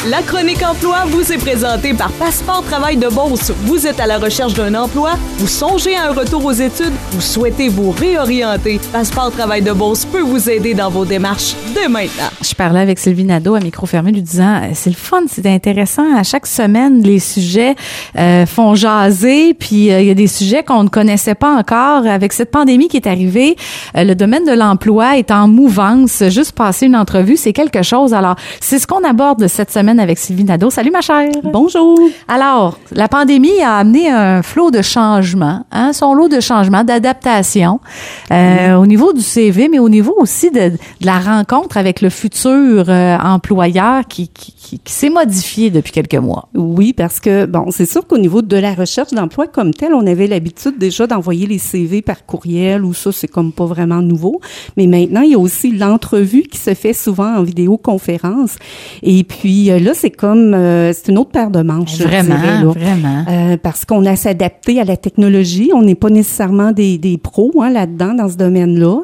La chronique emploi vous est présentée par Passeport Travail de Beauce. Vous êtes à la recherche d'un emploi? Vous songez à un retour aux études? Vous souhaitez vous réorienter? Passeport Travail de Beauce peut vous aider dans vos démarches dès maintenant. Je parlais avec Sylvie Nadeau à micro fermé lui disant c'est le fun, c'est intéressant. À chaque semaine, les sujets font jaser, puis il y a des sujets qu'on ne connaissait pas encore. Avec cette pandémie qui est arrivée, le domaine de l'emploi est en mouvance. Juste passer une entrevue, c'est quelque chose. Alors, c'est ce qu'on aborde cette semaine avec Sylvie Nadeau. Salut ma chère. Bonjour. Alors, la pandémie a amené un flot de changements, son lot de changements, d'adaptation au niveau du CV, mais au niveau aussi de la rencontre avec le futur employeur qui s'est modifié depuis quelques mois. Oui, parce que, bon, c'est sûr qu'au niveau de la recherche d'emploi comme telle, on avait l'habitude déjà d'envoyer les CV par courriel ou ça, c'est comme pas vraiment nouveau. Mais maintenant, il y a aussi l'entrevue qui se fait souvent en vidéoconférence. Et puis là, c'est comme, c'est une autre paire de manches. Vraiment, je dirais, là. vraiment. Parce qu'on a s'adapté à la technologie. On n'est pas nécessairement des pros là-dedans, dans ce domaine-là.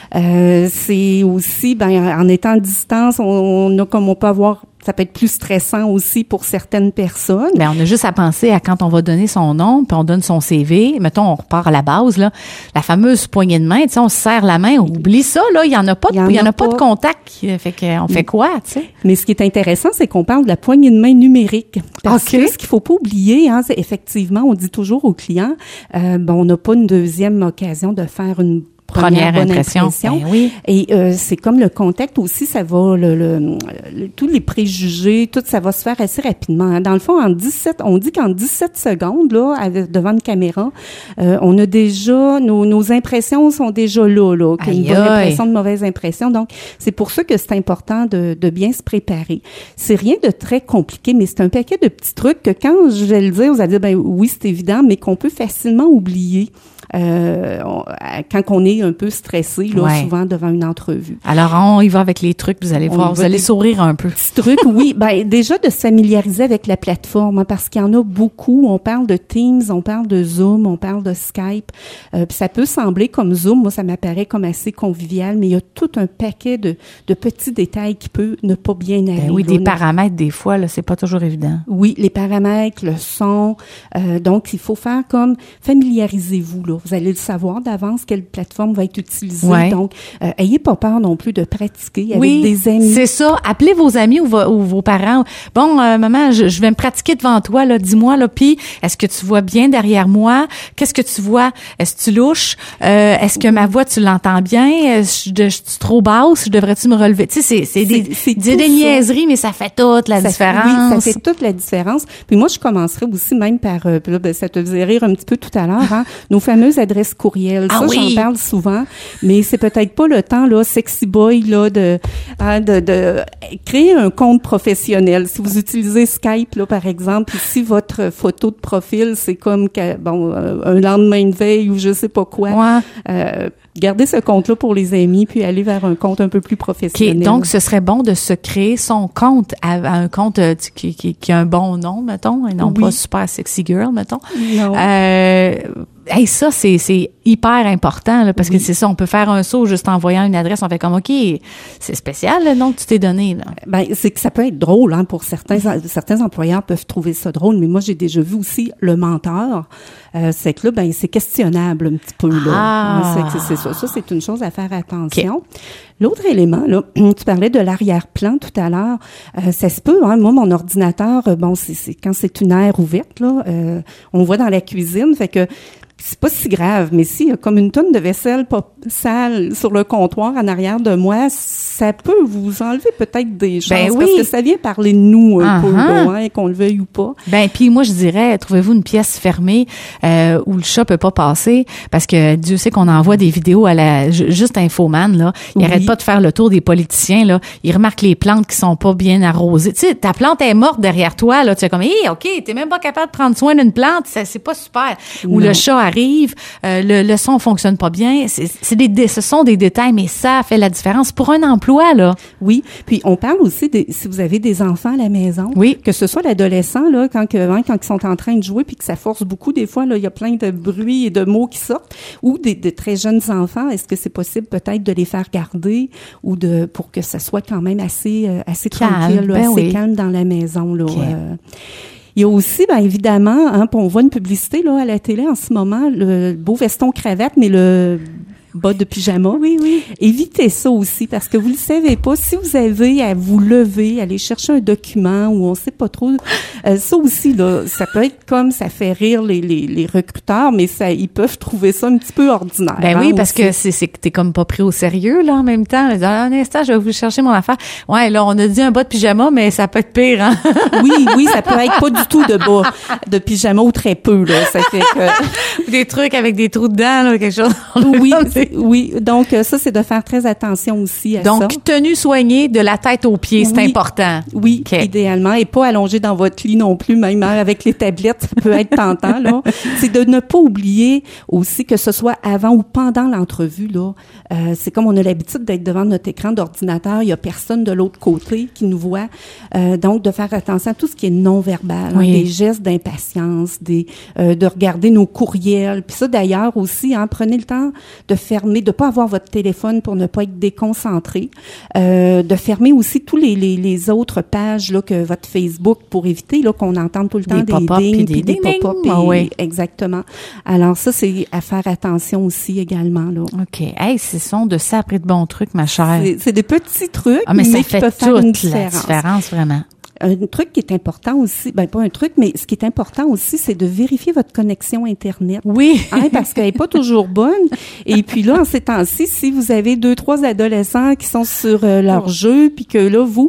C'est aussi, en étant à distance, on a comme on peut avoir, ça peut être plus stressant aussi pour certaines personnes. Ben, on a juste à penser à quand on va donner son nom, puis on donne son CV. Mettons, on repart à la base, là. La fameuse poignée de main, tu sais, on se serre la main, on oublie ça, là. Il y en a pas de contact. Fait qu'on fait quoi, tu sais? Mais ce qui est intéressant, c'est qu'on parle de la poignée de main numérique. Parce que ce qu'il faut pas oublier, c'est effectivement, on dit toujours aux clients, on n'a pas une deuxième occasion de faire une première bonne impression. Ben oui. Et c'est comme le contact aussi, ça va tous les préjugés, tout ça va se faire assez rapidement. Dans le fond, on dit qu'en 17 secondes là, devant une caméra, on a déjà nos impressions sont déjà là, une bonne impression, de mauvaise impression. Donc c'est pour ça que c'est important de bien se préparer. C'est rien de très compliqué, mais c'est un paquet de petits trucs que quand je vais le dire, vous allez dire oui, c'est évident, mais qu'on peut facilement oublier. Quand on est un peu stressé, souvent devant une entrevue. Alors, on y va avec les trucs, vous allez voir, vous allez sourire un peu. Petits trucs, oui. Déjà de se familiariser avec la plateforme, parce qu'il y en a beaucoup. On parle de Teams, on parle de Zoom, on parle de Skype. Puis ça peut sembler comme Zoom, moi, ça m'apparaît comme assez convivial, mais il y a tout un paquet de petits détails qui peut ne pas bien aller. Oui, des paramètres, des fois, là, c'est pas toujours évident. Oui, les paramètres, le son. Donc, il faut faire comme familiarisez-vous, là. Vous allez le savoir d'avance quelle plateforme va être utilisée. Ouais. Donc, ayez pas peur non plus de pratiquer avec des amis. C'est ça. Appelez vos amis ou vos parents. Bon, maman, je vais me pratiquer devant toi, là. Dis-moi, là, puis est-ce que tu vois bien derrière moi? Qu'est-ce que tu vois? Est-ce que tu louches? Est-ce que ma voix, tu l'entends bien? Je suis trop basse? Devrais-tu me relever? Tu sais, c'est des niaiseries, mais ça fait toute la différence. Oui, ça fait toute la différence. Puis moi, je commencerai aussi même par, ça te faisait rire un petit peu tout à l'heure, nos fameuses adresses courriel. J'en parle souvent, mais c'est peut-être pas le temps, là, sexy boy, là, de créer un compte professionnel. Si vous utilisez Skype, là, par exemple, si votre photo de profil, c'est comme, un lendemain de veille ou je sais pas quoi, gardez ce compte-là pour les amis, puis aller vers un compte un peu plus professionnel. Okay, donc, ce serait bon de se créer son compte à un compte qui a un bon nom, mettons, et non pas super sexy girl, mettons. Non. Ça, c'est hyper important, là, parce que c'est ça, on peut faire un saut juste en voyant une adresse, on fait comme, OK, c'est spécial le nom que tu t'es donné, là. C'est que ça peut être drôle, pour certains employeurs peuvent trouver ça drôle, mais moi, j'ai déjà vu aussi le menteur. C'est que là, c'est questionnable un petit peu, là. C'est ça. Ça, c'est une chose à faire attention. Okay. L'autre élément, là, tu parlais de l'arrière-plan tout à l'heure. Ça se peut, moi, mon ordinateur, c'est quand c'est une aire ouverte, là, on voit dans la cuisine, fait que c'est pas si grave, mais s'il y a comme une tonne de vaisselle pas sale sur le comptoir en arrière de moi, ça peut vous enlever peut-être des chances, parce que ça vient parler de nous un peu, là, qu'on le veuille ou pas. Puis moi, je dirais, trouvez-vous une pièce fermée où le chat peut pas passer, parce que Dieu sait qu'on envoie des vidéos à juste Infoman, là. Il arrête pas de faire le tour des politiciens, là. Il remarque les plantes qui sont pas bien arrosées. Tu sais, ta plante est morte derrière toi, là. Tu es comme, OK, t'es même pas capable de prendre soin d'une plante, c'est pas super. Ou le chat arrive, le son fonctionne pas bien. Ce sont des détails, mais ça fait la différence pour un emploi, là. Oui. Puis on parle aussi si vous avez des enfants à la maison, que ce soit l'adolescent, là, quand ils sont en train de jouer, puis que ça force beaucoup, des fois, là, il y a plein de bruits et de mots qui sortent, ou des très jeunes enfants. Est-ce que c'est possible peut-être de les faire garder visiter ou pour que ça soit quand même assez calme, tranquille, là, assez calme dans la maison, là. Okay. Il y a aussi, bien évidemment, on voit une publicité là à la télé en ce moment, le beau veston cravate, mais le bas de pyjama. Oui. Évitez ça aussi parce que vous le savez pas. Si vous avez à vous lever, aller chercher un document ou on sait pas trop, ça aussi là, ça peut être comme ça fait rire les recruteurs, mais ils peuvent trouver ça un petit peu ordinaire. Ben oui, parce que c'est que t'es comme pas pris au sérieux là en même temps. Dans un instant, je vais vous chercher mon affaire. Ouais, là on a dit un bas de pyjama, mais ça peut être pire, hein. Oui, ça peut être pas du tout de bas de pyjama ou très peu là. Ça fait que des trucs avec des trous dedans là, quelque chose. Oui, donc ça, c'est de faire très attention aussi à ça. Donc, tenue soignée de la tête aux pieds, c'est important. Oui, idéalement, et pas allongée dans votre lit non plus, même avec les tablettes, ça peut être tentant, là. C'est de ne pas oublier aussi que ce soit avant ou pendant l'entrevue, là. C'est comme on a l'habitude d'être devant notre écran d'ordinateur, il y a personne de l'autre côté qui nous voit. Donc, de faire attention à tout ce qui est non-verbal, des gestes d'impatience, de regarder nos courriels. Puis ça, d'ailleurs, aussi, prenez le temps de fermer, de pas avoir votre téléphone pour ne pas être déconcentré, de fermer aussi tous les autres pages là que votre Facebook pour éviter là qu'on entende tout le temps des dings puis des pop-up. Exactement. Alors ça c'est à faire attention aussi également là. OK. Hey, ce sont de sacrés de bons trucs ma chère. C'est des petits trucs mais ça qui fait peuvent faire une différence. La différence vraiment. Un truc qui est important aussi, pas un truc, mais ce qui est important aussi, c'est de vérifier votre connexion Internet. Oui. Parce qu'elle est pas toujours bonne. Et puis là, en ces temps-ci, si vous avez 2-3 adolescents qui sont sur leur jeu, puis que là, vous,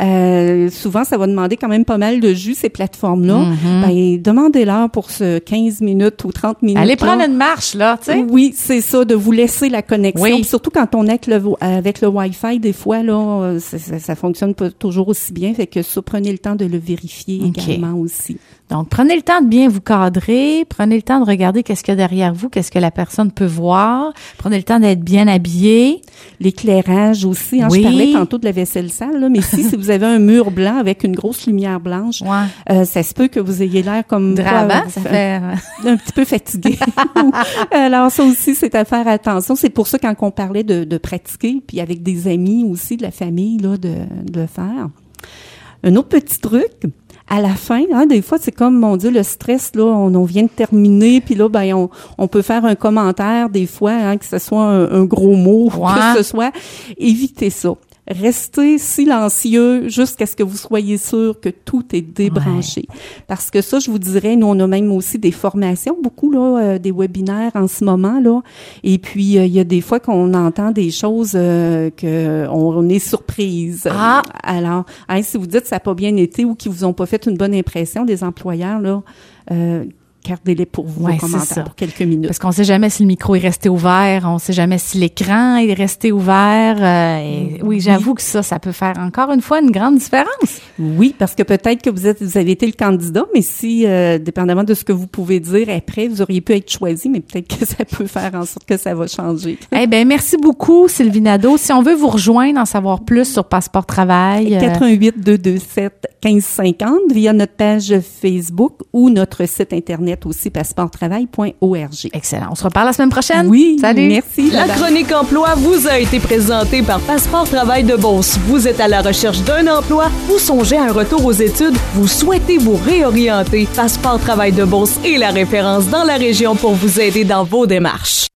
souvent, ça va demander quand même pas mal de jus, ces plateformes-là, demandez-leur pour ce 15 minutes ou 30 minutes. Allez prendre une marche, là, tu sais. Oui, c'est ça, de vous laisser la connexion. Puis surtout quand on est avec le Wi-Fi, des fois, là, ça fonctionne pas toujours aussi bien. Fait que ça, prenez le temps de le vérifier également aussi. Donc, prenez le temps de bien vous cadrer, prenez le temps de regarder qu'est-ce qu'il y a derrière vous, qu'est-ce que la personne peut voir, prenez le temps d'être bien habillé. L'éclairage aussi, je parlais tantôt de la vaisselle sale, là, mais si vous avez un mur blanc avec une grosse lumière blanche, ça se peut que vous ayez l'air comme drabant, ça fait un petit peu fatigué. Alors ça aussi, c'est à faire attention. C'est pour ça quand on parlait de pratiquer, puis avec des amis aussi, de la famille, là, de le faire. Un autre petit truc, à la fin, des fois, c'est comme, mon Dieu, le stress, là, on vient de terminer, puis là, on peut faire un commentaire, des fois, que ce soit un gros mot, que ce soit. Évitez ça. Restez silencieux jusqu'à ce que vous soyez sûr que tout est débranché. Parce que ça, je vous dirais, nous, on a même aussi des formations, beaucoup, là, des webinaires en ce moment, là. Et puis, il y a des fois qu'on entend des choses que on est surprise. Alors, si vous dites que ça n'a pas bien été ou qu'ils vous ont pas fait une bonne impression, des employeurs, là, gardez-les pour vous, vos commentaires, pour quelques minutes. Parce qu'on sait jamais si le micro est resté ouvert, on sait jamais si l'écran est resté ouvert. Oui, j'avoue que ça peut faire encore une fois une grande différence. Oui, parce que peut-être que vous avez été le candidat, mais si, dépendamment de ce que vous pouvez dire après, vous auriez pu être choisi, mais peut-être que ça peut faire en sorte que ça va changer. Eh ben, merci beaucoup, Sylvie Nadeau. Si on veut vous rejoindre, en savoir plus sur Passeport Travail. 88-227-1550 via notre page Facebook ou notre site Internet aussi, passeporttravail.org. Excellent. On se reparle la semaine prochaine. Oui. Salut. Merci. La chronique emploi vous a été présentée par Passeport Travail de Beauce. Vous êtes à la recherche d'un emploi, vous songez à un retour aux études, vous souhaitez vous réorienter. Passeport Travail de Beauce est la référence dans la région pour vous aider dans vos démarches.